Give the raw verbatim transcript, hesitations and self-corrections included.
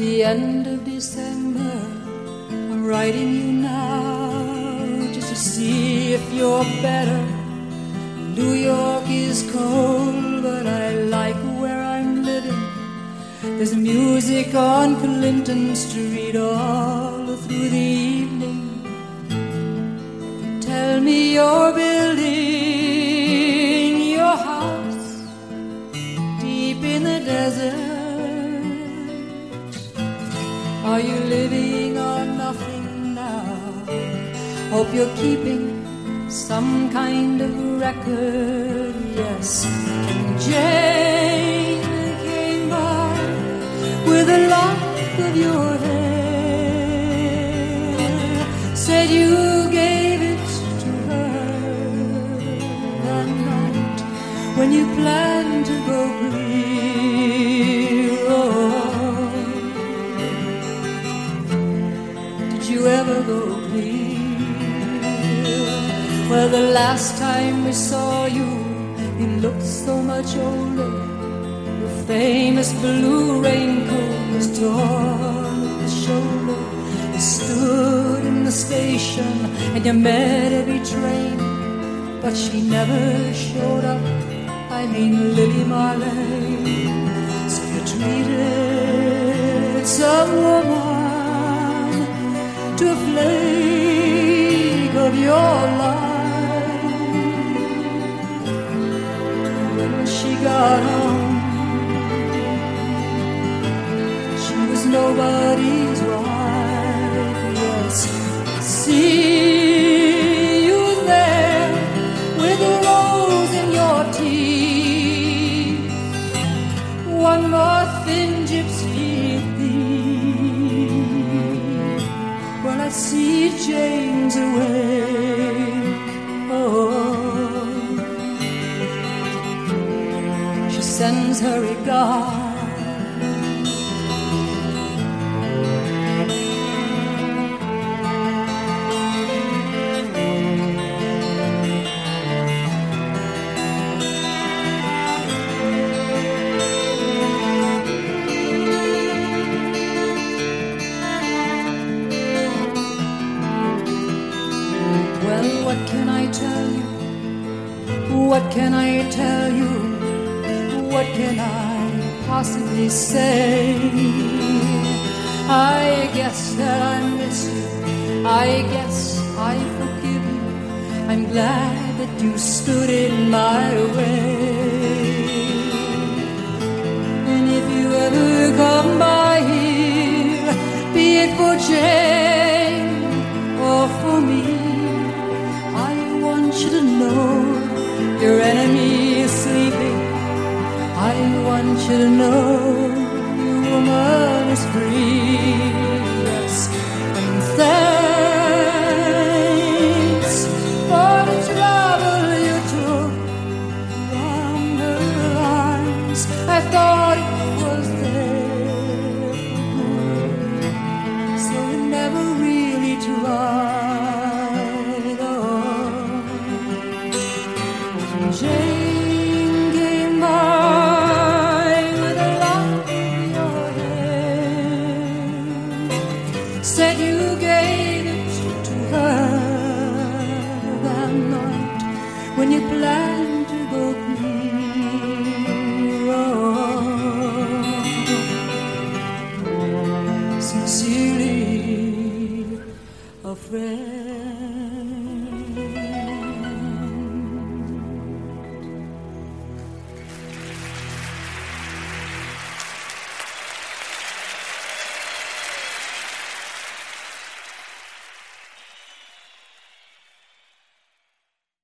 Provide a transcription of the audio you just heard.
the end of December, I'm writing you now just to see if you're better. New York is cold, but I like where I'm living. There's music on Clinton Street all through the evening. Tell me you're building your house deep in the desert. Are you living on nothing now? Hope you're keeping some kind of record. Yes, Jane came by with a lock of your hair, said you gave it to her that night when you planned to go clear. Oh, did you ever go clear? Well, the last time we saw you, you looked so much older. Your famous blue raincoat was torn at the shoulder. You stood in the station and you met every train, but she never showed up. I mean Lily Marley. So you treated some woman to a flake of your life. She got home, she was nobody's wife. Yes, see you there with a rose in your teeth. One more thin gypsy thief. When I see James awake, oh, sends her regard. Well, what can I tell you? What can I tell you? What can I possibly say? I guess that I miss you. I guess I forgive you. I'm glad that you stood in my way. And if you ever come by here, be it for Jane or for me, I want you to know your enemy is sleeping. I want you to know